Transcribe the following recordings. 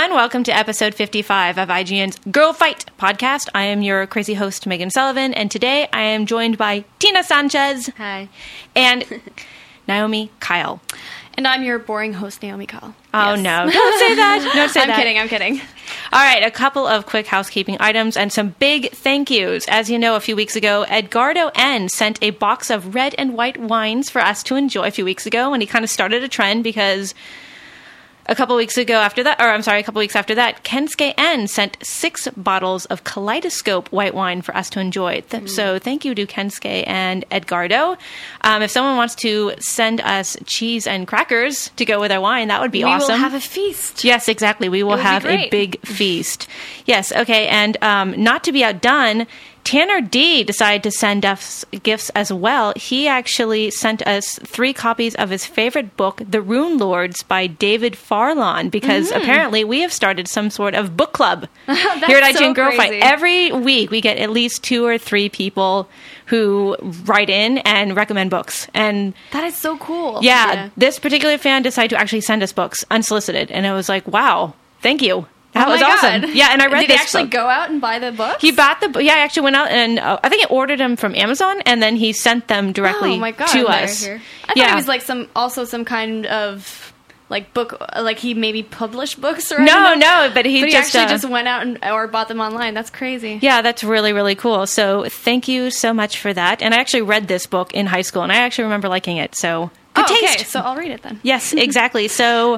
everyone. Welcome to episode 55 of IGN's Girl Fight podcast. I am your crazy host, Megan Sullivan, and today I am joined by Tina Sanchez. Hi. And Naomi Kyle. And I'm your boring host, Naomi Kyle. Oh, yes. no. Don't say that. Don't say that. I'm kidding. All right, a couple of quick housekeeping items and some big thank yous. As you know, a few weeks ago, Edgardo N. sent a box of red and white wines for us to enjoy a few weeks ago, and he kind of started a trend because a couple weeks after that, Kensuke N sent 6 bottles of Kaleidoscope white wine for us to enjoy. So thank you to Kensuke and Edgardo. If someone wants to send us cheese and crackers to go with our wine, that would be awesome. We will have a feast. Yes, exactly. We will have a big feast. Yes, okay. And not to be outdone, Tanner D decided to send us gifts as well. He actually sent us 3 copies of his favorite book, The Rune Lords by David Farlon, because apparently we have started some sort of book club here at IGN Girl Fight. Every week we get at least 2 or 3 people who write in and recommend books. And that is so cool. Yeah, this particular fan decided to actually send us books unsolicited. And it was like, wow, thank you. That was awesome. God. Yeah, and I read Did this he actually book. go out and buy the books? He bought the book. Yeah, I actually went out and I think he ordered them from Amazon, and then he sent them directly to us. I thought it was like some kind of like book, like he maybe published books or no, but he actually just went out or bought them online. That's crazy. Yeah, that's really, really cool. So thank you so much for that. And I actually read this book in high school, and I actually remember liking it. So good taste. Okay, so I'll read it then. Yes, exactly. So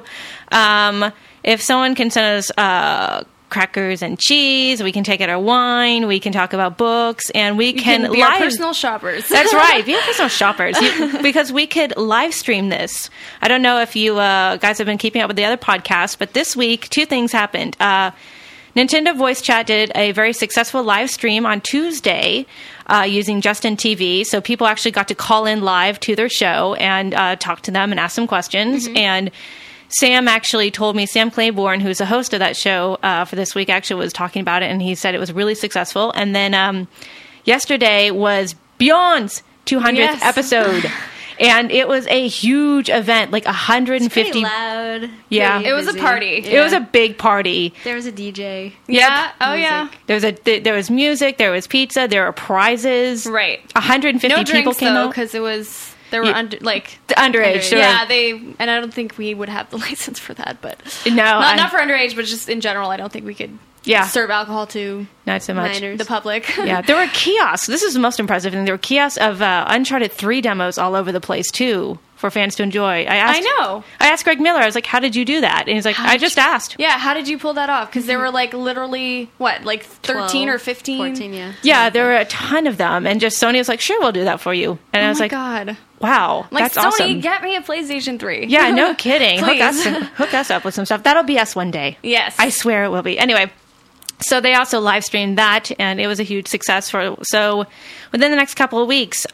if someone can send us crackers and cheese, we can take out our wine, we can talk about books, and we can be our personal shoppers. That's right, be our personal shoppers, because we could live stream this. I don't know if you guys have been keeping up with the other podcasts, but this week 2 things happened. Nintendo Voice Chat did a very successful live stream on Tuesday using Justin TV, so people actually got to call in live to their show and talk to them and ask them questions. And Sam actually told me, Sam Claiborne, who's the host of that show for this week, actually was talking about it, and he said it was really successful. And then yesterday was Beyond's 200th episode, and it was a huge event, like 150. It's pretty loud. Yeah. It was a party. It was a big party. There was a DJ. Yeah. Oh, music. yeah. There was music, there was pizza, there were prizes. Right. 150 no people drinks, came out. because it was... They were underage. Sure. Yeah, and I don't think we would have the license for that, but not for underage, but just in general, I don't think we could serve alcohol to not so much minors. The public. Yeah, there were kiosks. This is the most impressive thing. There were kiosks of Uncharted 3 demos all over the place too for fans to enjoy. I asked Greg Miller. I was like, "How did you do that?" And he's like, "I just asked." Yeah, how did you pull that off? Because there were like literally 13 or 15? 14, yeah. Yeah, there were a ton of them, and just Sony was like, "Sure, we'll do that for you." And I was like, God. Wow, like, that's Sony, awesome. Get me a PlayStation 3. Yeah, no kidding. Please. Hook us up with some stuff. That'll be us one day. Yes. I swear it will be. Anyway, so they also live streamed that, and it was a huge success. So within the next couple of weeks,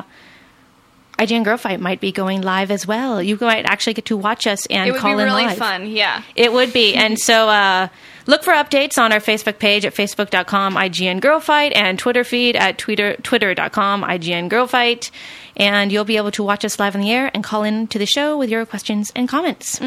IGN Girl Fight might be going live as well. You might actually get to watch us and call in live. It would be really fun, yeah. It would be. And so look for updates on our Facebook page at facebook.com IGN Girl Fight and Twitter feed at twitter.com IGN Girl Fight. And you'll be able to watch us live on the air and call in to the show with your questions and comments.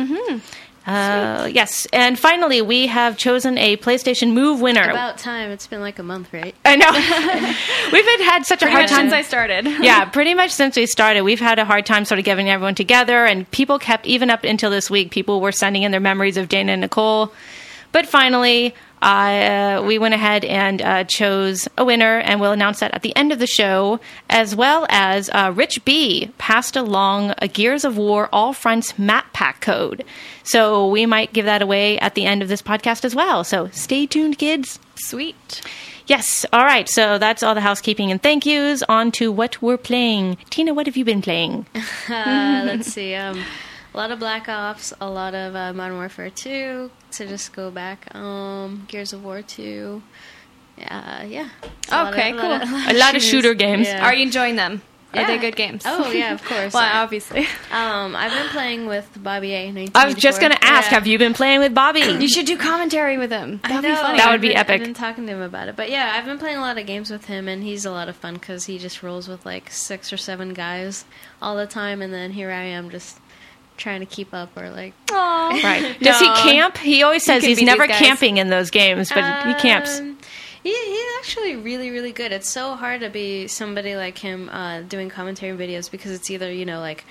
Yes. And finally, we have chosen a PlayStation Move winner. About time. It's been like a month, right? I know. We've had such a hard time since I started. Yeah, pretty much since we started. We've had a hard time sort of getting everyone together, and people kept, even up until this week, people were sending in their memories of Dana and Nicole. But finally, we went ahead and chose a winner, and we'll announce that at the end of the show, as well as Rich B passed along a Gears of War All Fronts map pack code. So we might give that away at the end of this podcast as well. So stay tuned, kids. Sweet. Yes. All right. So that's all the housekeeping and thank yous. On to what we're playing. Tina, what have you been playing? Let's see. A lot of Black Ops, a lot of Modern Warfare 2, to just go back. Gears of War 2. Yeah. Okay, cool. A lot of shooter games. Yeah. Are you enjoying them? Yeah. Are they good games? Oh, yeah, of course. Well, obviously. I've been playing with Bobby A. 1984. I was just going to ask, have you been playing with Bobby? You should do commentary with him. That'd be funny. That would be epic. I've been talking to him about it. But yeah, I've been playing a lot of games with him, and he's a lot of fun because he just rolls with like 6 or 7 guys all the time, and then here I am just trying to keep up or like. Aww. Right? Does he camp? He always says he's never camping in those games, but he camps. He's actually really, really good. It's so hard to be somebody like him doing commentary videos because it's either, you know, like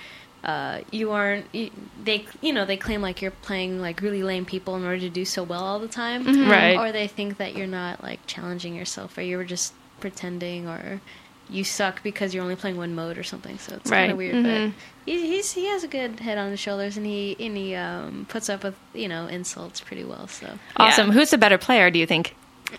they claim like you're playing like really lame people in order to do so well all the time, right? Or they think that you're not like challenging yourself, or you were just pretending, or you suck because you're only playing one mode or something. So it's kind of weird, but he has a good head on his shoulders, and he puts up with, you know, insults pretty well. So awesome. Who's the better player, do you think?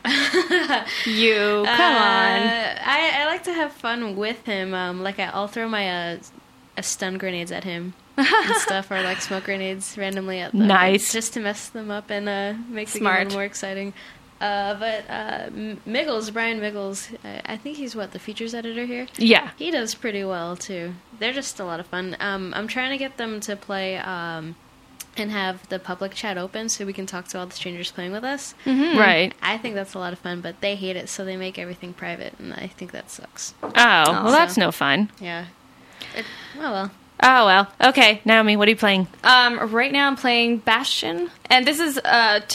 You come on. I like to have fun with him. Like I'll throw my stun grenades at him and stuff, or like smoke grenades randomly at them. Nice, just to mess them up and make the game a little more exciting. But Miggles, Brian Miggles, I think he's the features editor here. Yeah, he does pretty well too. They're just a lot of fun. I'm trying to get them to play. And have the public chat open so we can talk to all the strangers playing with us. Mm-hmm. Right. I think that's a lot of fun, but they hate it, so they make everything private, and I think that sucks. Oh, well, that's no fun. Yeah. Well. Oh, well. Okay, Naomi, what are you playing? Right now I'm playing Bastion, and this is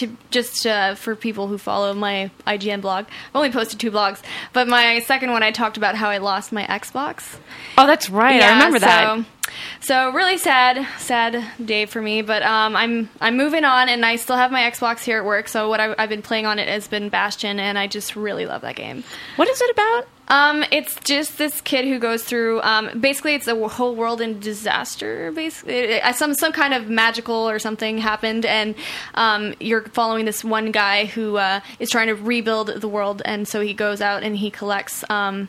for people who follow my IGN blog. I've only posted 2 blogs, but my second one I talked about how I lost my Xbox. Oh, that's right. I remember that. So really sad day for me, but I'm moving on, and I still have my Xbox here at work. So what I've been playing on it has been Bastion, and I just really love that game. What is it about? It's just this kid who goes through. Basically, it's a whole world in disaster. Basically, some kind of magical or something happened, and you're following this one guy who is trying to rebuild the world, and so he goes out and he collects.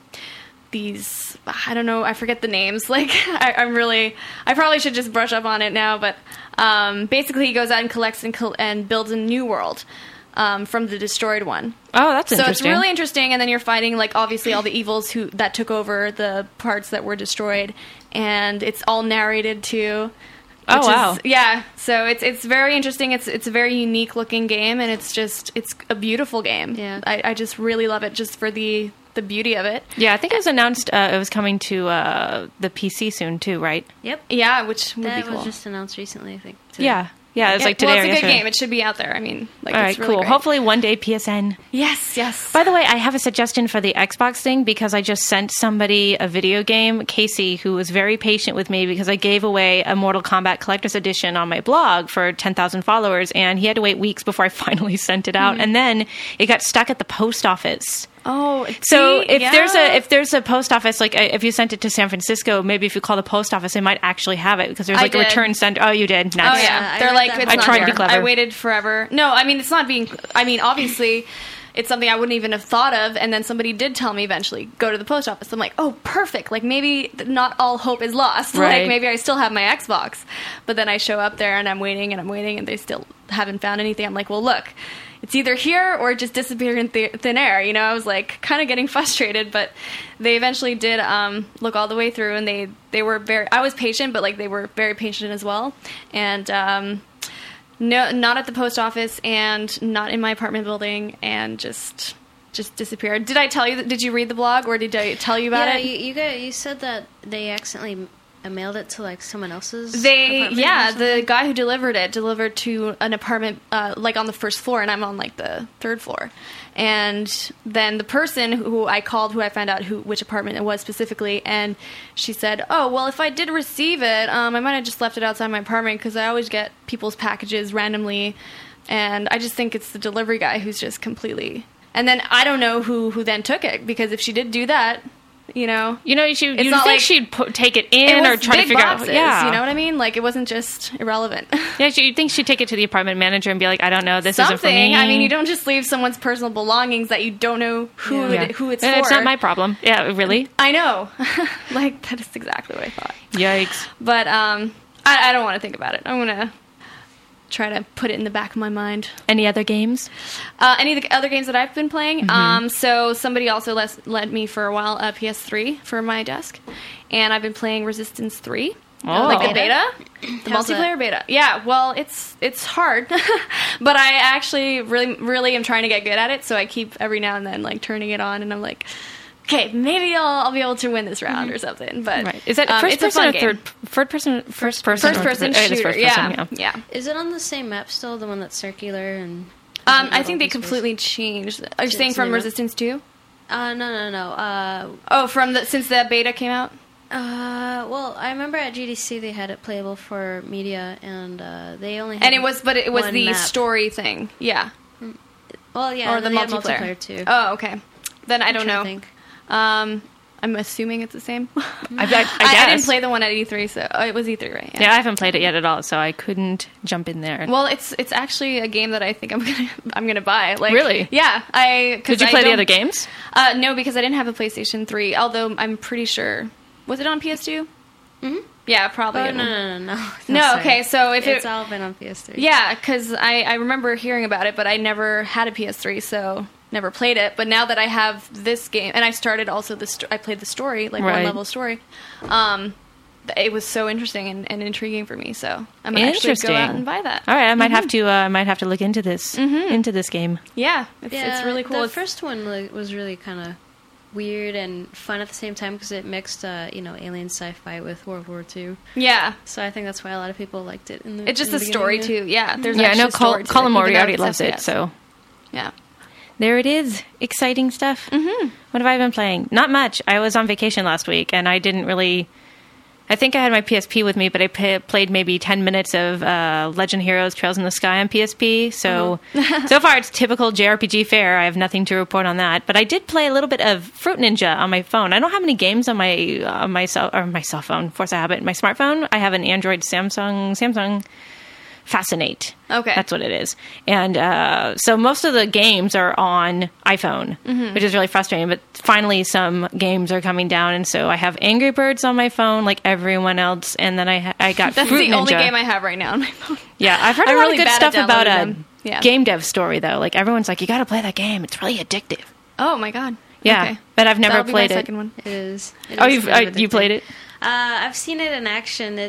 These, I don't know, I forget the names. Like, I probably should just brush up on it now, but basically he goes out and collects and builds a new world from the destroyed one. Oh, that's interesting. So it's really interesting, and then you're fighting, like, obviously all the evils that took over the parts that were destroyed, and it's all narrated too. Oh, wow. So it's very interesting. It's a very unique looking game, and it's a beautiful game. Yeah. I just really love it just for the beauty of it. Yeah, I think it was announced it was coming to the PC soon too, right? Yep. Yeah, which would be cool. That was just announced recently, I think. Too. Yeah, it's like today. Well, it's a good game. It should be out there. I mean, like, all right, it's really cool. great. Hopefully one day PSN. Yes. By the way, I have a suggestion for the Xbox thing, because I just sent somebody a video game, Casey, who was very patient with me because I gave away a Mortal Kombat Collector's Edition on my blog for 10,000 followers, and he had to wait weeks before I finally sent it out, and then it got stuck at the post office. Oh, so if there's a post office, like if you sent it to San Francisco, maybe if you call the post office, they might actually have it, because there's like a return send. Oh, you did. Nice. Oh yeah, they're like, it's I not tried here. to be clever. I waited forever. No, I mean, it's not being. I mean, obviously, it's something I wouldn't even have thought of, and then somebody did tell me eventually, go to the post office. I'm like, oh, perfect. Like, maybe not all hope is lost. Right. Like, maybe I still have my Xbox, but then I show up there and I'm waiting, and they still haven't found anything. I'm like, well, look. It's either here or it just disappeared in thin air. You know, I was like kind of getting frustrated, but they eventually did look all the way through, and they were very. I was patient, but like they were very patient as well. And no, not at the post office, and not in my apartment building, and just disappeared. Did I tell you? Did you read the blog, or did I tell you about it? Yeah, you said that they accidentally mailed it to like someone else's apartment. The guy who delivered to an apartment like on the first floor, and I'm on like the third floor. And then the person who I called, who I found out which apartment it was specifically, and she said, oh, well, if I did receive it, I might have just left it outside my apartment, because I always get people's packages randomly, and I just think it's the delivery guy who's just completely. And then I don't know who then took it, because if she did do that, you think she'd take it in or try to figure boxes, out. Yeah, you know what I mean? Like, it wasn't just irrelevant. Yeah, you'd think she'd take it to the apartment manager and be like, I don't know, this isn't for me. I mean, you don't just leave someone's personal belongings that you don't know who it's for. It's not my problem. Yeah, really? I know. Like, that is exactly what I thought. Yikes. But I don't want to think about it. I'm going to try to put it in the back of my mind. Any other games? Any of the other games that I've been playing? Mm-hmm. So somebody also lent me for a while a PS3 for my desk, and I've been playing Resistance 3. Oh. Like the beta? The multiplayer beta. Yeah, well, it's hard, but I actually really am trying to get good at it, so I keep every now and then like turning it on, and I'm like, okay, maybe I'll be able to win this round or something. But right. Is that first person or first person? First person shooter. Yeah. Is it on the same map still? The one that's circular and. I think they completely changed. Are you saying from Resistance 2? No. Since the beta came out. Well, I remember at GDC they had it playable for media, and they only had and it was the map. Story thing. Yeah. Well, yeah, or the multiplayer too. Oh, okay. Then I don't know. I'm assuming it's the same. I guess. I didn't play the one at E3, so it was E3, right? Yeah, I haven't played it yet at all, so I couldn't jump in there. Well, it's actually a game that I think I'm gonna buy. Like, really? Yeah. Did you play the other games? No, because I didn't have a PlayStation 3. Although I'm pretty sure, was it on PS2? Mm-hmm. Yeah, probably. Oh, no. No, okay, so if it's all been on PS3. Yeah, because I remember hearing about it, but I never had a PS3, so never played it. But now that I have this game, and I started also I played the story, like one level story. It was so interesting and intriguing for me, so I'm gonna actually go out and buy that. All right, I might have to look into this game. Yeah, it's really cool. The first one was really kind of weird and fun at the same time because it mixed, alien sci-fi with World War II. Yeah. So I think that's why a lot of people liked it. It's just the story too. Yeah. There's I know Colin Moriarty loves it. So yeah. There it is. Exciting stuff. Mm-hmm. What have I been playing? Not much. I was on vacation last week, and I didn't really. I think I had my PSP with me, but I played maybe 10 minutes of Legend Heroes Trails in the Sky on PSP. So, so far it's typical JRPG fare. I have nothing to report on that. But I did play a little bit of Fruit Ninja on my phone. I don't have any games on my cell phone. Force I have it. My smartphone. I have an Android Samsung Fascinate. Okay. That's what it is. And so most of the games are on iPhone, which is really frustrating. But finally some games are coming down. And so I have Angry Birds on my phone like everyone else. And then I got That's Fruit the Ninja. only game I have right now on my phone. Yeah, I've heard a lot of good stuff about a game dev story, though. Like everyone's like, you got to play that game. It's really addictive. Oh, my God. Yeah, okay. But I've never played my it. Second one. It is. You played it? I've seen it in action.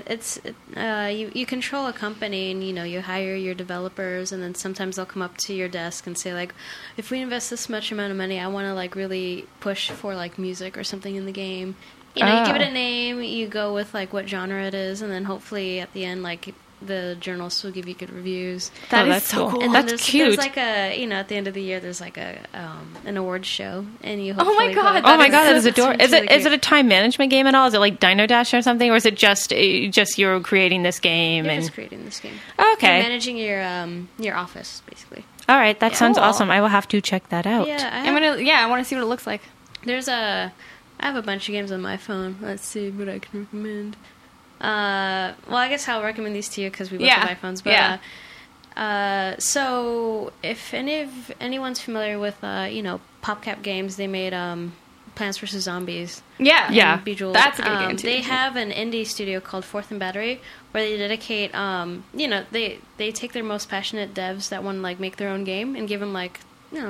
You control a company, and you hire your developers, and then sometimes they'll come up to your desk and say like, if we invest this much amount of money, I want to like really push for like music or something in the game. You give it a name, you go with like what genre it is, and then hopefully at the end like the journalists will give you good reviews. That's so cool. And that's cute. There's like at the end of the year, there's like an awards show, and you. Oh my God! That is adorable. Is it a time management game at all? Is it like Dino Dash or something, or is it just you're creating this game? You're just creating this game. Okay. You're managing your office basically. All right, that sounds awesome. I will have to check that out. Yeah, I want to see what it looks like. I have a bunch of games on my phone. Let's see what I can recommend. Well, I guess I'll recommend these to you because we both have iPhones. But so if anyone's familiar with PopCap Games, they made Plants vs Zombies. Yeah. Bejeweled. That's a good game too. They have an indie studio called Fourth and Battery where they dedicate they take their most passionate devs that want to like make their own game and give them like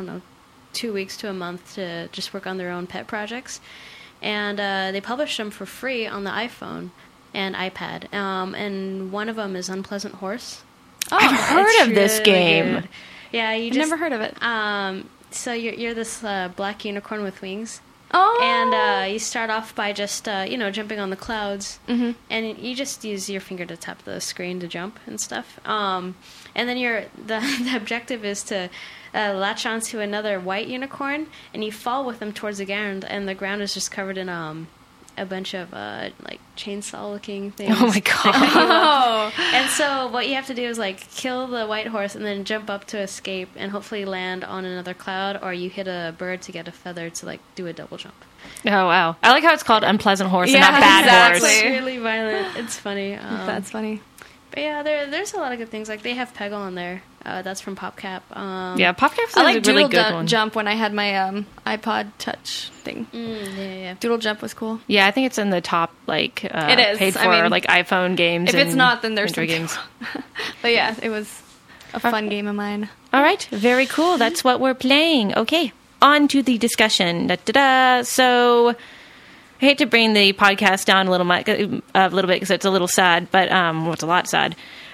2 weeks to a month to just work on their own pet projects, and they publish them for free on the iPhone and iPad, and one of them is Unpleasant Horse. Oh, I've heard of this really game. Good. Yeah, I've never heard of it. So you're this black unicorn with wings. Oh, and you start off by just jumping on the clouds, and you just use your finger to tap the screen to jump and stuff. And then the objective is to latch onto another white unicorn, and you fall with them towards the ground, and the ground is just covered in a bunch of like chainsaw-looking things. Oh my God! And so what you have to do is like kill the white horse and then jump up to escape and hopefully land on another cloud, or you hit a bird to get a feather to like do a double jump. Oh wow! I like how it's called Unpleasant Horse and not Bad Horse. It's really violent. It's funny. That's funny. But yeah, there's a lot of good things. Like they have Peggle on there. That's from PopCap. Yeah, PopCap's I like a really good one. Doodle Jump when I had my iPod Touch thing. Yeah. Doodle Jump was cool. Yeah, I think it's in the top like it is. paid for like iPhone games. If it's not, then there's Android games. But yeah, it was a fun game of mine. All right, very cool. That's what we're playing. Okay, on to the discussion. So. I hate to bring the podcast down a little bit because it's a little sad, but it's a lot sad.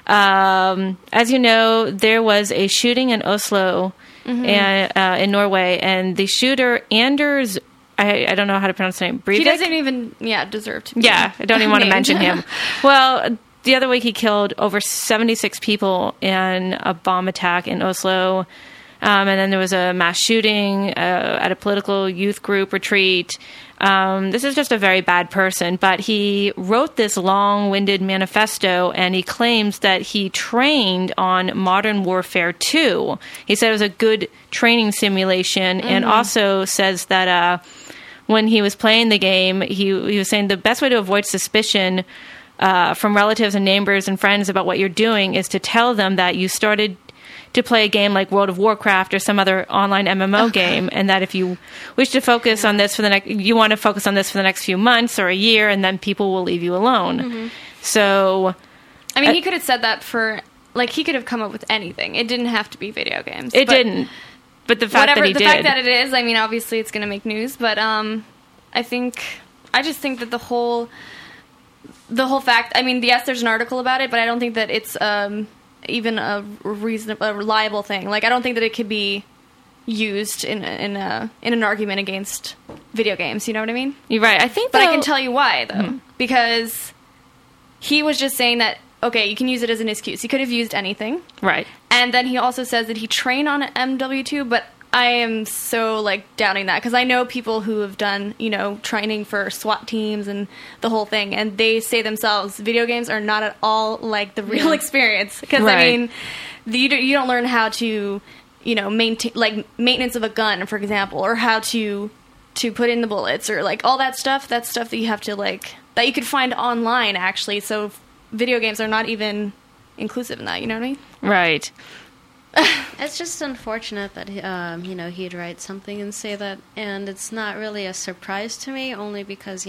As you know, there was a shooting in Oslo in Norway, and the shooter, Anders I don't know how to pronounce his name. Breivik? He doesn't even deserve to be I don't even want to named. mention him. Well, the other week he killed over 76 people in a bomb attack in Oslo. And then there was a mass shooting at a political youth group retreat. This is just a very bad person, but he wrote this long-winded manifesto, and he claims that he trained on Modern Warfare 2. He said it was a good training simulation, and also says that when he was playing the game, he was saying the best way to avoid suspicion from relatives and neighbors and friends about what you're doing is to tell them that you started to play a game like World of Warcraft or some other online MMO game, and that if you wish to focus on this you want to focus on this for the next few months or a year, and then people will leave you alone. So, I mean, he could have said that he could have come up with anything. It didn't have to be video games. It didn't. But the fact that he did. The fact that it is, I mean, obviously it's going to make news, but I just think that the whole fact, I mean, yes, there's an article about it, but I don't think that it's even a reliable thing. Like, I don't think that it could be used in an argument against video games. You know what I mean? You're right. I think, but I can tell you why though, because he was just saying that okay, you can use it as an excuse. He could have used anything, right? And then he also says that he trained on MW2, but I am so doubting that because I know people who have done training for SWAT teams and the whole thing, and they say themselves video games are not at all like the real experience because right. I mean you don't learn how to maintain maintenance of a gun, for example, or how to put in the bullets or all that stuff. That's stuff that you have to that you could find online actually. So video games are not even inclusive in that. You know what I mean? Right. It's just unfortunate that he'd write something and say that, and it's not really a surprise to me, only because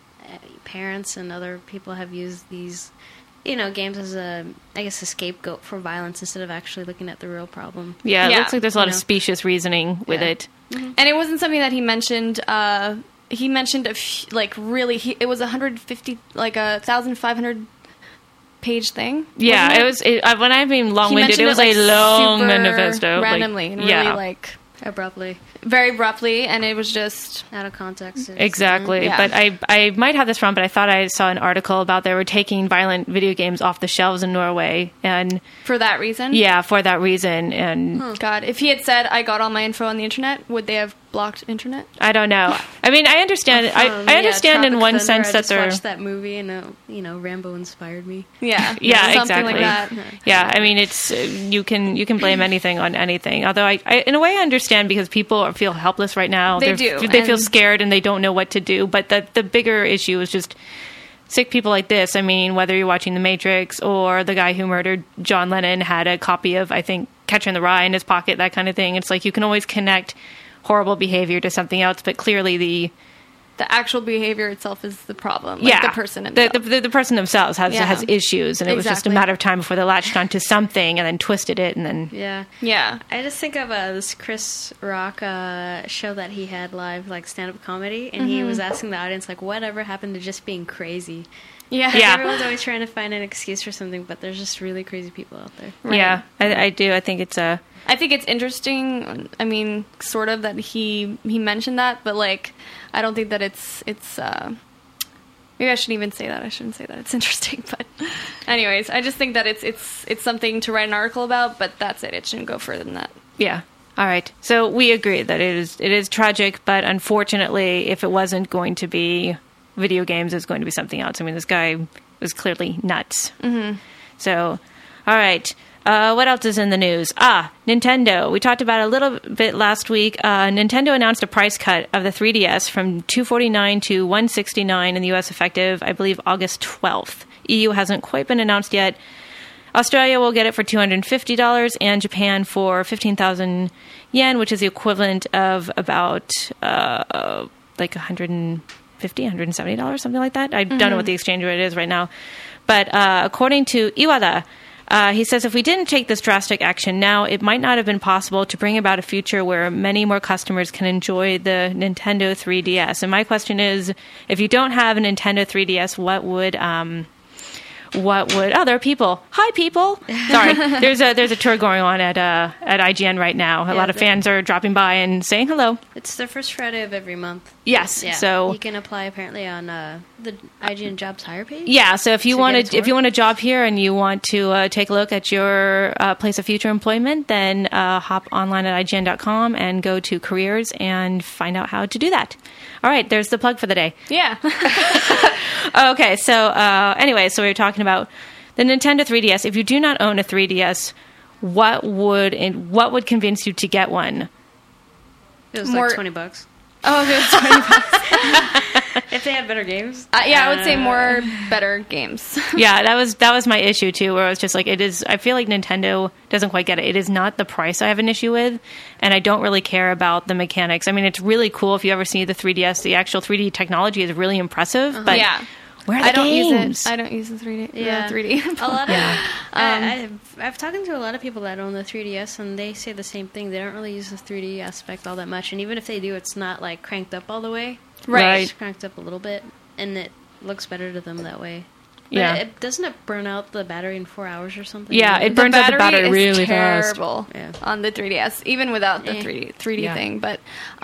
parents and other people have used these games as a scapegoat for violence instead of actually looking at the real problem. Yeah, it looks like there's a lot of specious reasoning with it. Mm-hmm. And it wasn't something that he mentioned. He mentioned it was 150 1,500 page thing. Yeah, it was. When I mean long-winded, it was a long manifesto. Randomly and really abruptly. Very abruptly, and it was just out of context. Exactly. Yeah. But I might have this wrong, but I thought I saw an article about they were taking violent video games off the shelves in Norway, and for that reason. Yeah, for that reason. And God, if he had said I got all my info on the internet, would they have blocked internet? I don't know. I mean, I understand. I understand in one sense that they're. I watched that movie and Rambo inspired me. Yeah, yeah, something exactly. Like that. Yeah, I mean, it's you can blame anything on anything. Although I in a way I understand because people feel helpless right now. They feel scared and they don't know what to do. But the bigger issue is just sick people like this. I mean, whether you're watching The Matrix or the guy who murdered John Lennon had a copy of, I think, Catcher in the Rye in his pocket, that kind of thing. It's like you can always connect horrible behavior to something else, but clearly the actual behavior itself is the problem. The person himself. The person themselves has issues, and it was just a matter of time before they latched onto something and then twisted it, and then yeah. I just think of this Chris Rock show that he had live, stand-up comedy, and he was asking the audience whatever happened to just being crazy. Yeah. Everyone's always trying to find an excuse for something, but there's just really crazy people out there. Right. Yeah, I do. I think it's interesting. I mean, sort of that he mentioned that, but I don't think that it's maybe I shouldn't even say that. I shouldn't say that. It's interesting, but anyways, I just think that it's something to write an article about, but that's it. It shouldn't go further than that. Yeah. All right. So we agree that it is tragic, but unfortunately, if it wasn't going to be video games, it's going to be something else. I mean, this guy was clearly nuts. Mm-hmm. So, all right. What else is in the news? Nintendo. We talked about it a little bit last week. Nintendo announced a price cut of the 3DS from $249 to $169 in the U.S. effective, I believe, August 12th. EU hasn't quite been announced yet. Australia will get it for $250 and Japan for 15,000 yen, which is the equivalent of about $150, $170, something like that. I don't know what the exchange rate is right now. But according to Iwata, he says if we didn't take this drastic action now, it might not have been possible to bring about a future where many more customers can enjoy the Nintendo 3DS. And my question is, if you don't have a Nintendo 3DS, what would there are people? Hi, people. Sorry, there's a tour going on at IGN right now. A lot of fans are dropping by and saying hello. It's the first Friday of every month. Yes, so you can apply apparently on the IGN Jobs hire page. Yeah, so if you want a job here and you want to take a look at your place of future employment, then hop online at IGN.com and go to careers and find out how to do that. All right, there's the plug for the day. Yeah. Okay, so anyway, so we were talking about the Nintendo 3DS. If you do not own a 3DS, what would convince you to get one? It was like $20. Oh, it was $20. If they had better games. Yeah, I would say more better games. Yeah, that was my issue too, where I was just like, I feel like Nintendo doesn't quite get it. It is not the price I have an issue with, and I don't really care about the mechanics. I mean, it's really cool if you ever see the 3DS. The actual 3D technology is really impressive, but yeah. Where are the games? I don't use the 3D. Yeah. The 3D. A lot of I've talked to a lot of people that own the 3DS, and they say the same thing. They don't really use the 3D aspect all that much, and even if they do, it's not like cranked up all the way. Right. It's cranked up a little bit, and it looks better to them that way. But Yeah. doesn't it burn out the battery in 4 hours or something? Yeah, it burns out the battery really terrible fast. on the 3DS, even without the 3D Yeah. thing. But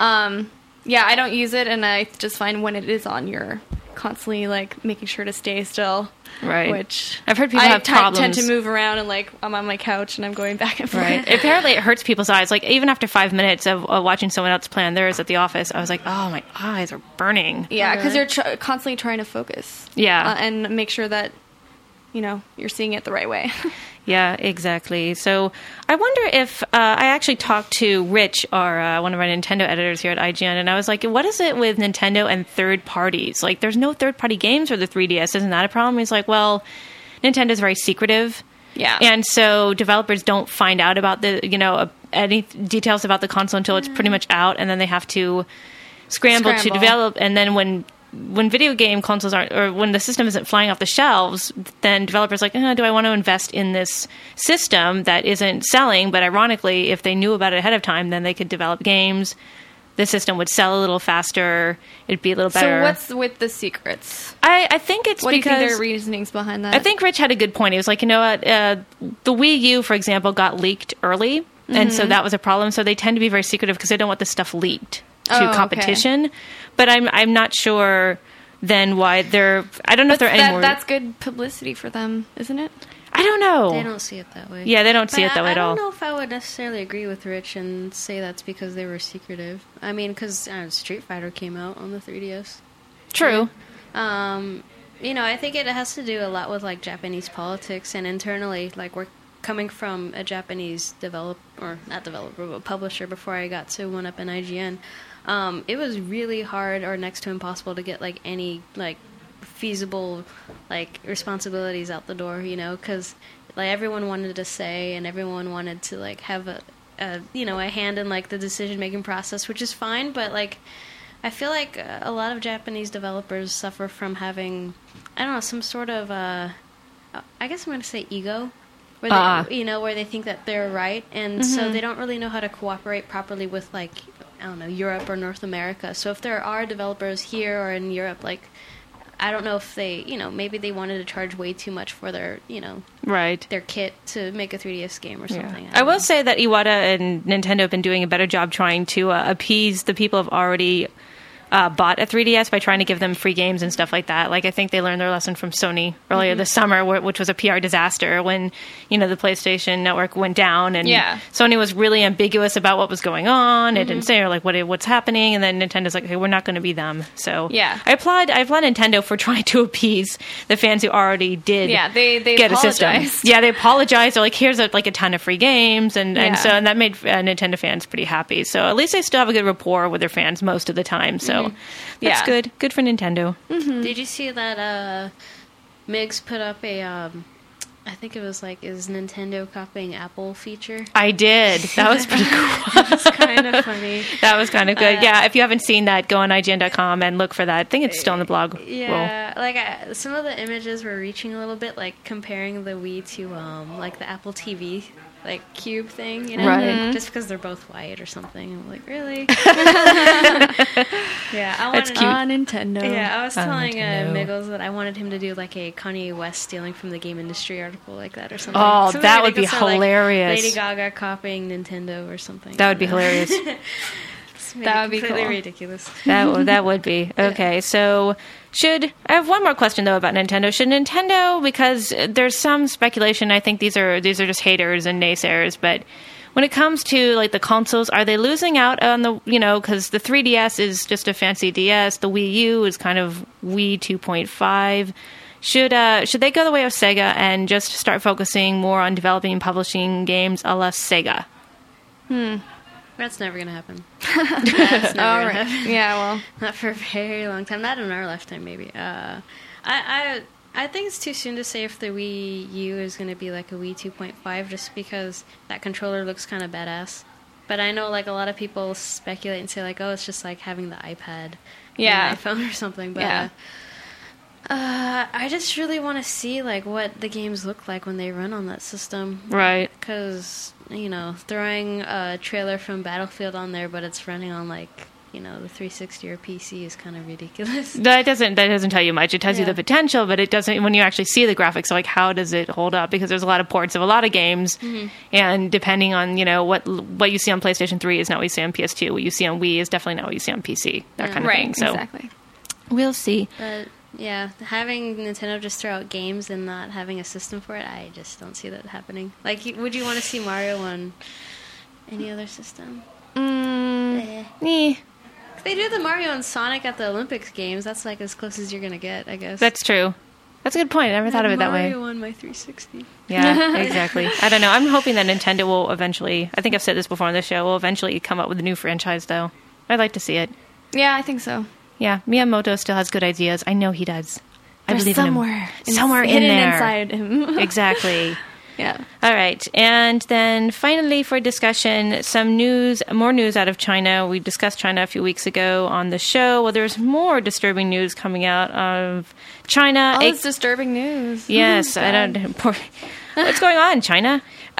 yeah, I don't use it, and I just find when it is on, you're constantly like making sure to stay still. Right. Which I've heard people have problems. tend to move around, and like I'm on my couch and I'm going back and forth. Right. Apparently, it hurts people's eyes. Like even after 5 minutes of watching someone else play on theirs at the office, I was like, "Oh, my eyes are burning." Yeah, because you're constantly trying to focus. Yeah. And make sure that you're seeing it the right way. Yeah, exactly. So I wonder if I actually talked to Rich, one of our Nintendo editors here at IGN, and I was like, what is it with Nintendo and third parties? Like, there's no third-party games for the 3DS. Isn't that a problem? He's like, well, Nintendo's very secretive. Yeah. And so developers don't find out about any details about the console until it's pretty much out, and then they have to scramble to develop. And then when video game consoles aren't, or when the system isn't flying off the shelves, then developers are like, do I want to invest in this system that isn't selling? But ironically, if they knew about it ahead of time, then they could develop games. The system would sell a little faster. It'd be a little better. So what's with the secrets? I think it's what because... do you think their reasonings behind that? I think Rich had a good point. He was like, you know what? The Wii U, for example, got leaked early. And so that was a problem. So they tend to be very secretive because they don't want the stuff leaked to competition. Okay. But I'm not sure then why they're... I don't know if they're any more... That's good publicity for them, isn't it? I don't know. They don't see it that way. Yeah, they don't see it that way at all. I don't know if I would necessarily agree with Rich and say that's because they were secretive. I mean, because Street Fighter came out on the 3DS. True. I think it has to do a lot with like Japanese politics and internally, like we're coming from a Japanese publisher before I got to 1UP and IGN. It was really hard or next to impossible to get like any like feasible like responsibilities out the door, because like everyone wanted to say and everyone wanted to like have a hand in like the decision making process, which is fine, but like I feel like a lot of Japanese developers suffer from having some sort of I guess I'm going to say ego. Where they, where they think that they're right, and so they don't really know how to cooperate properly with, like, Europe or North America. So if there are developers here or in Europe, like, I don't know if they, maybe they wanted to charge way too much for their, their kit to make a 3DS game or something. I will say that Iwata and Nintendo have been doing a better job trying to appease the people who've already bought a 3DS by trying to give them free games and stuff like that. Like, I think they learned their lesson from Sony earlier this summer, which was a PR disaster when, the PlayStation Network went down, and Sony was really ambiguous about what was going on. It didn't say, like, what's happening, and then Nintendo's like, hey, we're not going to be them. So I applaud Nintendo for trying to appease the fans who already did they get a system. Yeah, they apologized. They're like, here's a ton of free games, and that made Nintendo fans pretty happy. So at least they still have a good rapport with their fans most of the time. So that's good. Good for Nintendo. Did you see that Migs put up a, I think it was like, is Nintendo copying Apple feature? I did. That was pretty cool. That was kind of funny. That was kind of good. If you haven't seen that, go on IGN.com and look for that. I think it's still in the blog. Yeah, like some of the images were reaching a little bit, like comparing the Wii to like the Apple TV like cube thing, you know, right? Just because they're both white or something. I'm like, really? Yeah, I That's wanted cute. On Nintendo. Yeah, I was telling Nintendo. Miggles that I wanted him to do like a Kanye West stealing from the game industry article like that or something. Oh, Something that would be ridiculous, or, like, hilarious. Lady Gaga copying Nintendo or something. That would be hilarious. That would be completely cool. ridiculous. That would be. Okay, so I have one more question though about Nintendo. Should Nintendo, because there's some speculation, I think these are just haters and naysayers, but when it comes to like the consoles, are they losing out on the, because the 3DS is just a fancy DS, the Wii U is kind of Wii 2.5. Should they go the way of Sega and just start focusing more on developing and publishing games a la Sega? That's never going to happen. That's never going to happen. Yeah, well. Not for a very long time. Not in our lifetime, maybe. I think it's too soon to say if the Wii U is going to be like a Wii 2.5 just because that controller looks kind of badass. But I know like a lot of people speculate and say like, oh, it's just like having the iPad Yeah. and iPhone or something. But Yeah. I just really want to see like what the games look like when they run on that system. Right. Because, throwing a trailer from Battlefield on there, but it's running on like, the 360 or PC is kind of ridiculous. That doesn't tell you much. It tells you Yeah. the potential, but it doesn't when you actually see the graphics. Like, how does it hold up? Because there's a lot of ports of a lot of games, and depending on what you see on PlayStation 3 is not what you see on PS2. What you see on Wii is definitely not what you see on PC. That kind of Right, thing. So exactly. we'll see. But yeah, having Nintendo just throw out games and not having a system for it, I just don't see that happening. Like, would you want to see Mario on any other system? Eh. If they do the Mario and Sonic at the Olympics games, that's like as close as you're gonna get, I guess. That's true. That's a good point. I never thought of it that way. Mario on my 360. Yeah, exactly. I don't know. I'm hoping that Nintendo will eventually, I think I've said this before on the show, will eventually come up with a new franchise, though. I'd like to see it. Yeah, I think so. Yeah, Miyamoto still has good ideas. I know he does. I There's believe somewhere. in him. Somewhere in hidden there. inside him. Exactly. Yeah. All right. And then finally for discussion, more news out of China. We discussed China a few weeks ago on the show. Well, there's more disturbing news coming out of China. All this disturbing news. Yes, I don't. What's going on, China?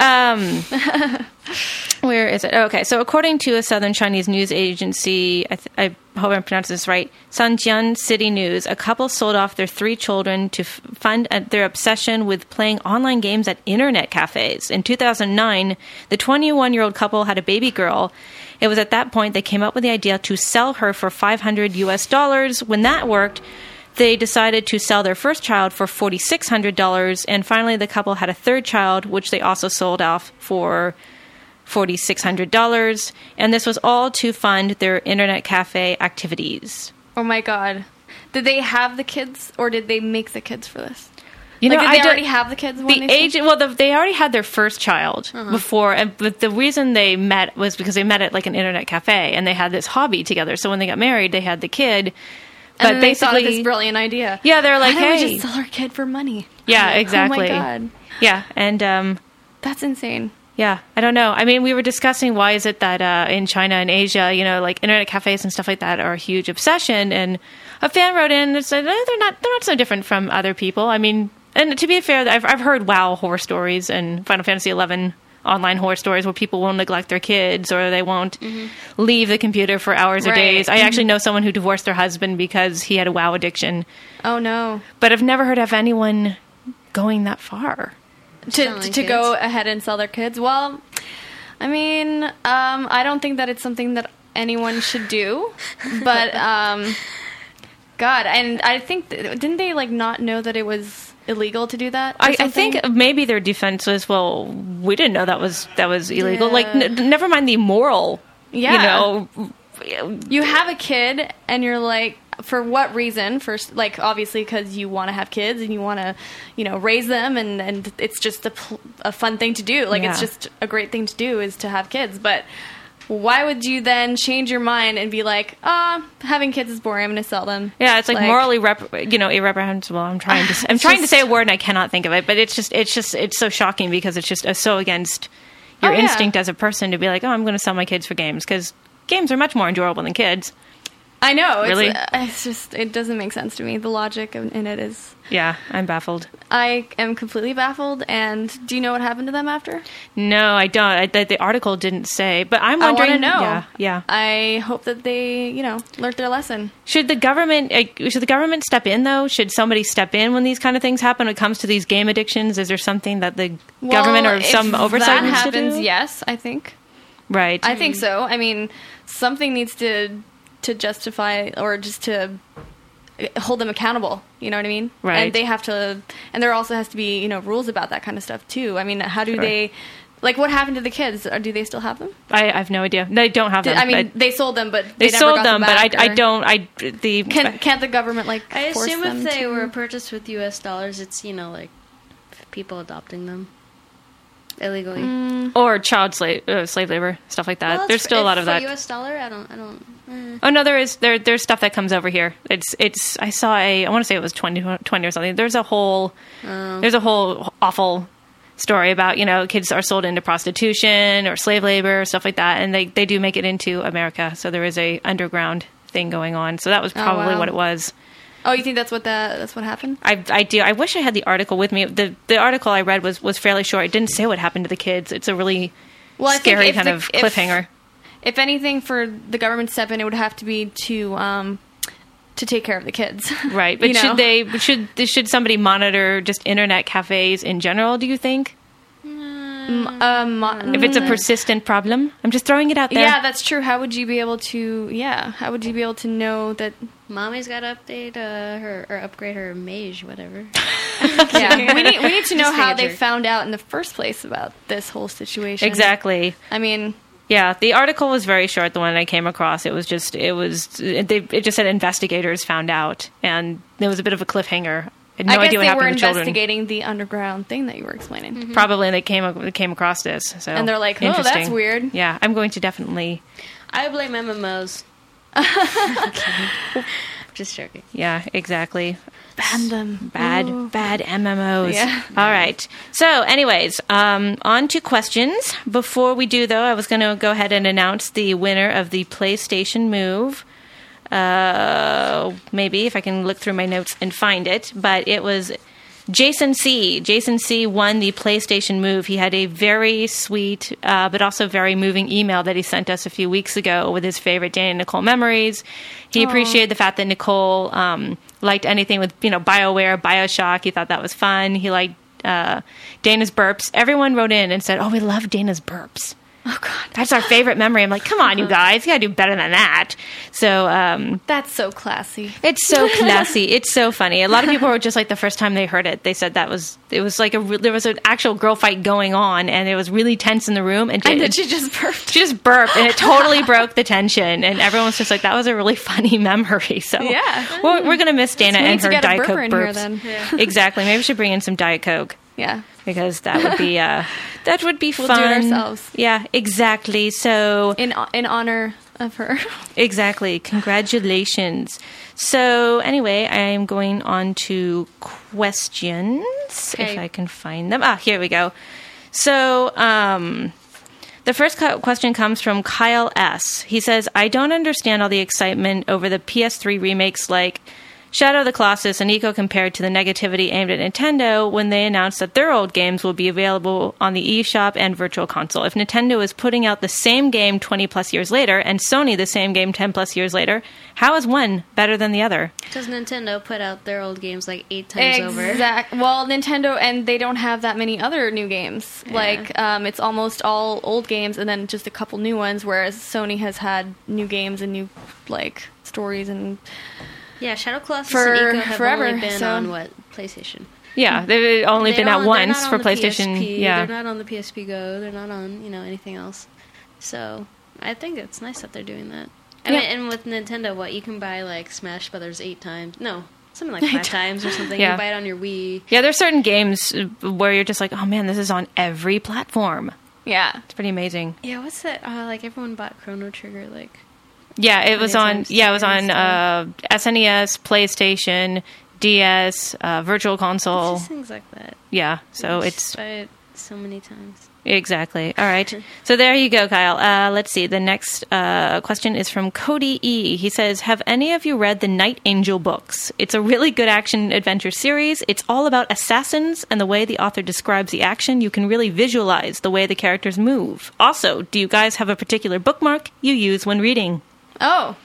Where is it? Okay, so according to a southern Chinese news agency, I hope I'm pronouncing this right, Sanjian City News, a couple sold off their 3 children to fund their obsession with playing online games at internet cafes. In 2009, the 21-year-old couple had a baby girl. It was at that point they came up with the idea to sell her for $500. When that worked, they decided to sell their first child for $4,600, and finally the couple had a third child, which they also sold off for $4,600, and this was all to fund their internet cafe activities. Oh my god. Did they have the kids, or did they make the kids for this? You know, did I they already have the kids? When they already had their first child before, but the reason they met was because they met at like an internet cafe, and they had this hobby together. So when they got married, they had the kid. But and then they thought of basically, this brilliant idea. yeah, they're like, Why don't hey, we just sell our kid for money? yeah, exactly. Oh my god, yeah, and that's insane. yeah, I don't know. I mean, we were discussing why is it that in China and Asia, like internet cafes and stuff like that are a huge obsession. And a fan wrote in and said they're not so different from other people. I mean, and to be fair, I've heard WoW horror stories and Final Fantasy XI online horror stories where people will neglect their kids or they won't leave the computer for hours or Right. days. I actually know someone who divorced their husband because he had a WoW addiction, Oh no. but I've never heard of anyone going that far. Selling To kids. go ahead and sell their kids. Well, I mean, I don't think that it's something that anyone should do, but God, and I think didn't they like not know that it was illegal to do that? or I something? think maybe their defense was, well, we didn't know that was illegal. Yeah. Like, never mind the moral. Yeah. You have a kid, and you're like, for what reason? First, like, obviously because you want to have kids and you want to, raise them, and it's just a fun thing to do. Like, it's Yeah. just a great thing to do is to have kids. But why would you then change your mind and be like, having kids is boring, I'm going to sell them? Yeah, it's like morally, irreprehensible. I'm trying to say a word and I cannot think of it, but it's so shocking because it's just so against your Oh, yeah. instinct as a person to be like, oh, I'm going to sell my kids for games because games are much more enjoyable than kids. I know. Really? It's just, it doesn't make sense to me. The logic in it is... Yeah, I'm baffled. I am completely baffled. And do you know what happened to them after? No, I don't. The article didn't say, but I'm wondering. I want to know. Yeah. I hope that they, learned their lesson. Should the government step in though? Should somebody step in when these kind of things happen? When it comes to these game addictions, is there something that the government or some oversight needs to do? That happens, yes, I think. Right. I think so. I mean, something needs to justify or just to hold them accountable. You know what I mean? Right. And they have to, and there also has to be, rules about that kind of stuff too. I mean, how do they, like, what happened to the kids? Or do they still have them? I have no idea. They don't have them. I mean, they sold them, but they never sold got them. back, but I don't. Can't the government I force assume them if they to? were purchased with U.S. dollars, it's like people adopting them illegally or child slave labor, stuff like that. Well, there's still a lot of that. U.S. dollar, I don't. Oh no, there's stuff that comes over here. It's I saw I want to say it was 20 or something. There's a whole awful story about kids are sold into prostitution or slave labor, stuff like that, and they do make it into America. So there is a underground thing going on. So that was probably what it was. Oh, you think that's what happened? I do. I wish I had the article with me. The article I read was fairly short. It didn't say what happened to the kids. It's a really scary kind of cliffhanger. If anything, for the government to step in, it would have to be to take care of the kids. Right. But should somebody monitor just internet cafes in general, do you think? If it's a persistent problem? I'm just throwing it out there. Yeah, that's true. How would you be able to know that Mommy's got to update her or upgrade her Mage, whatever. Yeah, we need to know how they found out in the first place about this whole situation. Exactly. I mean, yeah, the article was very short. The one I came across, it just said investigators found out, and there was a bit of a cliffhanger. I had no idea what happened to the children. I guess they were investigating the underground thing that you were explaining. Mm-hmm. Probably, and they came across this. So and they're like, "Oh, that's weird." Yeah, I'm going to definitely. I blame MMOs. Just joking. Yeah, exactly. Ban them. Bad MMOs. Yeah. All right. So, anyways, on to questions. Before we do, though, I was going to go ahead and announce the winner of the PlayStation Move. Maybe if I can look through my notes and find it, but it was Jason C. Jason C. won the PlayStation Move. He had a very sweet, but also very moving email that he sent us a few weeks ago with his favorite Dana and Nicole memories. He appreciated the fact that Nicole liked anything with BioWare, BioShock. He thought that was fun. He liked Dana's burps. Everyone wrote in and said, "Oh, we love Dana's burps." Oh, God. That's our favorite memory. I'm like, come on, you guys. You got to do better than that. So that's so classy. It's so classy. It's so funny. A lot of people were just like, the first time they heard it, they said it was like there was an actual girl fight going on, and it was really tense in the room. And then she just burped. She just burped, and it totally broke the tension. And everyone was just like, that was a really funny memory. So yeah. we're going to miss Dana and her Diet Coke burps. Here, then. Yeah. Exactly. Maybe we should bring in some Diet Coke. Yeah. Because that would be we'll fun. Do it ourselves. Yeah, exactly. So in honor of her. Exactly. Congratulations. So anyway, I'm going on to questions if I can find them. Here we go. So the first question comes from Kyle S. He says, "I don't understand all the excitement over the PS3 remakes like Shadow of the Colossus and Ico compared to the negativity aimed at Nintendo when they announced that their old games will be available on the eShop and Virtual Console. If Nintendo is putting out the same game 20 plus years later and Sony the same game 10 plus years later, how is one better than the other?" Because Nintendo put out their old games like 8 times over. Exactly. Well, Nintendo, and they don't have that many other new games. Yeah. Like, it's almost all old games and then just a couple new ones, whereas Sony has had new games and new, stories and... Yeah, Shadow Colossus and Ico have forever, only been on, PlayStation? Yeah, they've only been out once for PlayStation. PSP, yeah. They're not on the PSP Go. They're not on, anything else. So, I think it's nice that they're doing that. I mean, and with Nintendo, you can buy, Smash Brothers 8 times. No, something like 5 times or something. Yeah. You buy it on your Wii. Yeah, there's certain games where you're just like, oh man, this is on every platform. Yeah. It's pretty amazing. Yeah, what's that? Everyone bought Chrono Trigger, Yeah, it was on. Yeah, it was on SNES, PlayStation, DS, Virtual Console. It's just things like that. Yeah, so it's buy it so many times. Exactly. All right. So there you go, Kyle. Let's see. The next question is from Cody E. He says, have any of you read the Night Angel books? It's a really good action-adventure series. It's all about assassins, and the way the author describes the action, you can really visualize the way the characters move. Also, do you guys have a particular bookmark you use when reading? Oh.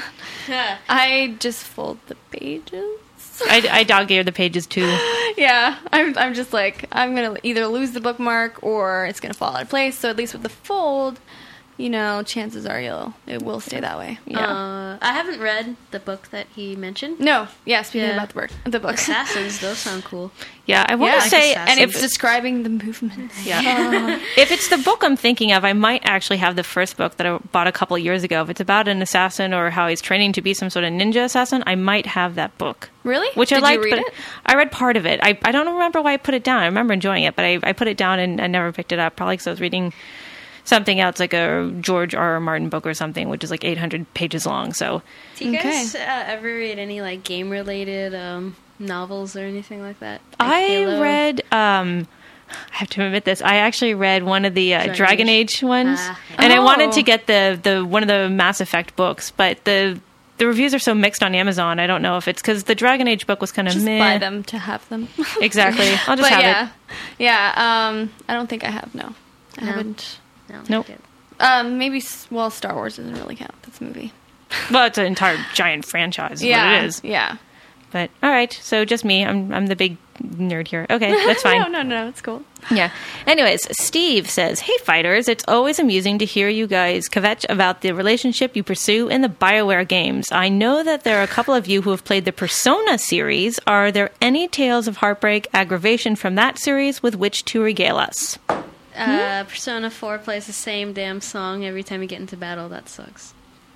I just fold the pages. I dog-ear the pages, too. Yeah, I'm just like, I'm going to either lose the bookmark or it's going to fall out of place. So at least with the fold, you know, chances are it will stay that way. Yeah. I haven't read the book that he mentioned. No. Yeah, speaking about the book. Assassins, those sound cool. Yeah, I want to say... and it's describing the movements. Yeah. If it's the book I'm thinking of, I might actually have the first book that I bought a couple years ago. If it's about an assassin or how he's training to be some sort of ninja assassin, I might have that book. Really? Which I liked, you read but it? I read part of it. I don't remember why I put it down. I remember enjoying it, but I put it down and I never picked it up, probably because I was reading something else, like a George R. Martin book or something, which is like 800 pages long. So, do you guys ever read any like game-related novels or anything like that? Like I Halo? read... I have to admit this. I actually read one of the Dragon Age ones, and I wanted to get the one of the Mass Effect books, but the reviews are so mixed on Amazon. I don't know if it's because the Dragon Age book was kind of just meh. buy them to have them. Exactly. I'll just have it. Yeah. I don't think I have. No, I haven't. No. Nope. Maybe. Well, Star Wars doesn't really count. That's a movie. Well, it's an entire giant franchise. Is what it is. Yeah. But all right, so just me. I'm the big nerd here. Okay, that's fine. No, it's cool. Yeah. Anyways, Steve says, "Hey fighters, it's always amusing to hear you guys kvetch about the relationship you pursue in the BioWare games. I know that there are a couple of you who have played the Persona series. Are there any tales of heartbreak, aggravation from that series with which to regale us?" Persona 4 plays the same damn song every time you get into battle. That sucks.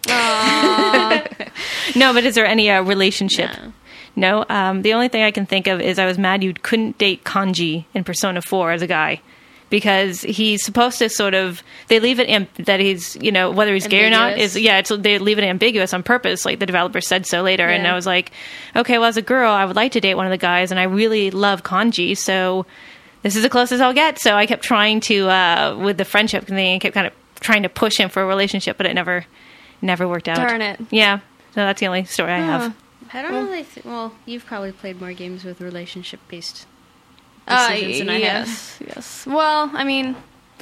No, but is there any relationship? No. The only thing I can think of is I was mad you couldn't date Kanji in Persona 4 as a guy. Because he's supposed to sort of... They leave it that he's, you know, whether he's gay or not, they leave it ambiguous on purpose. Like, the developer said so later. Yeah. And I was like, okay, well, as a girl, I would like to date one of the guys, and I really love Kanji, so... This is the closest I'll get. So I kept trying to, with the friendship thing, I kept kind of trying to push him for a relationship, but it never worked out. Darn it. Yeah. So that's the only story I have. I don't really well, you've probably played more games with relationship-based decisions than I have. Yes. Well, I mean,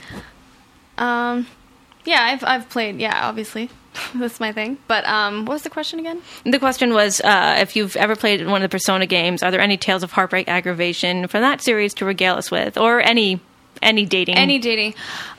yeah, I've played, obviously. That's my thing. But what was the question again? The question was, if you've ever played one of the Persona games, are there any tales of heartbreak, aggravation from that series to regale us with? Or any dating? Any dating.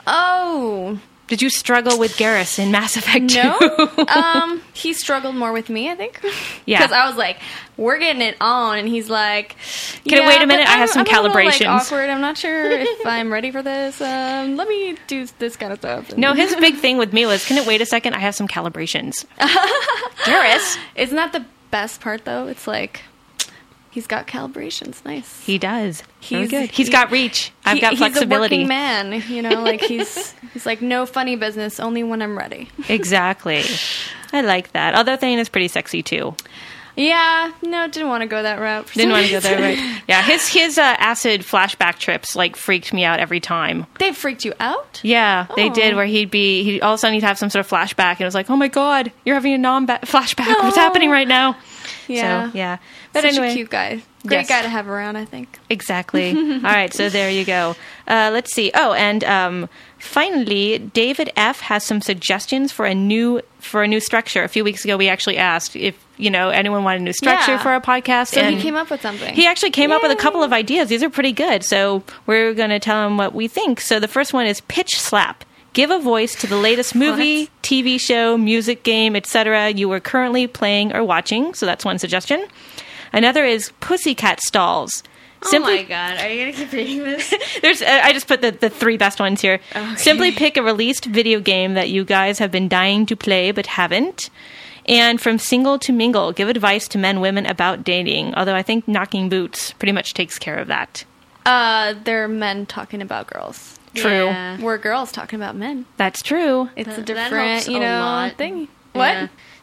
Oh. Did you struggle with Garrus in Mass Effect 2? No. He struggled more with me, I think. Yeah. Because I was like, we're getting it on. And he's like, wait a minute, I have some calibrations. I'm a little, awkward. I'm not sure if I'm ready for this. Let me do this kind of stuff. No, his big thing with me was, can it wait a second? I have some calibrations. Garrus. Isn't that the best part, though? It's like... He's got calibrations. Nice. He does. Very good. He's got reach. I've got flexibility. He's a working man, you know, like he's like, no funny business, only when I'm ready. Exactly. I like that. Although Thane is pretty sexy too. Yeah, no, didn't want to go that route. Didn't want to go that route. Yeah, his acid flashback trips like freaked me out every time. They freaked you out? Yeah, they did. Where he'd all of a sudden he'd have some sort of flashback, and it was like, oh my god, you're having a flashback. No. What's happening right now? Yeah, so, yeah. But such anyway, a cute guy. Great guy to have around, I think. Exactly. All right, so there you go. Let's see. Oh, and finally, David F. has some suggestions for a new structure. A few weeks ago, we actually asked if anyone wanted a new structure for our podcast. So he came up with something. He actually came up with a couple of ideas. These are pretty good. So we're going to tell him what we think. So the first one is pitch slap. Give a voice to the latest movie, TV show, music game, etc. you are currently playing or watching. So that's one suggestion. Another is Pussycat Stalls. My God. Are you going to keep reading this? I just put the three best ones here. Okay. Simply pick a released video game that you guys have been dying to play but haven't. And from single to mingle, give advice to men, women about dating. Although I think Knocking Boots pretty much takes care of that. They're men talking about girls. True. Yeah. We're girls talking about men. That's true. It's a different, thing. Yeah. What?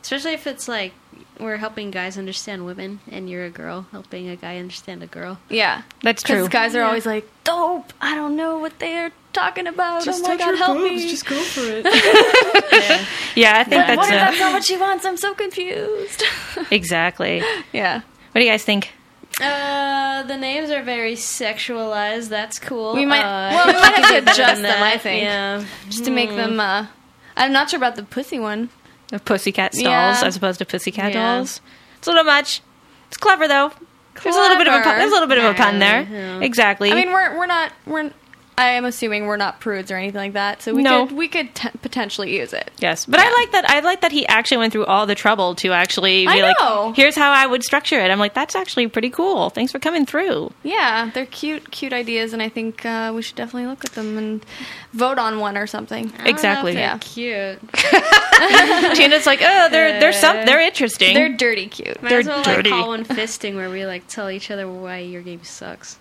Especially if it's like we're helping guys understand women, and you're a girl helping a guy understand a girl. Yeah, that's true. Because guys are always like, "Dope! I don't know what they're talking about. Just oh my god, help me! Just go for it." Yeah, I think What if that's that's not what she wants? I'm so confused. exactly. Yeah. What do you guys think? The names are very sexualized. That's cool. We might have to adjust them, I think. Yeah. Just to make them, I'm not sure about the pussy one. The Pussycat Dolls Yeah. as opposed to Pussycat Yeah. Dolls. It's a little much. It's clever though. There's a little bit of a pun. There's a little bit of a pun there. Yeah. Exactly. I mean, I am assuming we're not prudes or anything like that, so we could potentially use it. yes, but I like that. I like that he actually went through all the trouble to actually be I know. like, "Here's how I would structure it." I'm like, "That's actually pretty cool. Thanks for coming through." Yeah, they're cute ideas, and I think we should definitely look at them and vote on one or something. Exactly. Yeah. Cute. Tina's like, "Oh, they're interesting. They're dirty cute. Might They're as well dirty. like call one fisting where we like tell each other why your game sucks.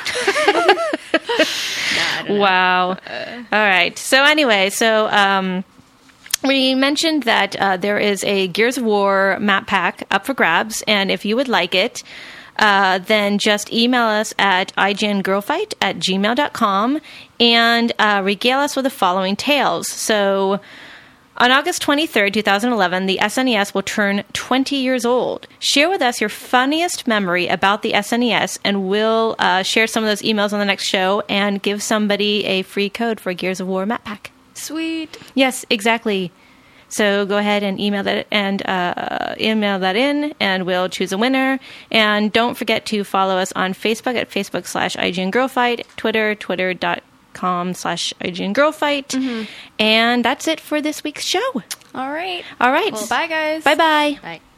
I don't know. Wow. All right. So anyway, we mentioned that there is a Gears of War map pack up for grabs, and if you would like it, then just email us at igngrowfight@gmail.com and regale us with the following tales. So on August 23rd, 2011, the SNES will turn 20 years old. Share with us your funniest memory about the SNES, and we'll share some of those emails on the next show and give somebody a free code for a Gears of War map pack. Sweet. Yes, exactly. So go ahead and email that in, and we'll choose a winner. And don't forget to follow us on Facebook at Facebook/IGNGirlFight, Twitter, Twitter.com/IGNGirlFight. Mm-hmm. And that's it for this week's show. All right. All right. Well, bye, guys. Bye-bye. Bye.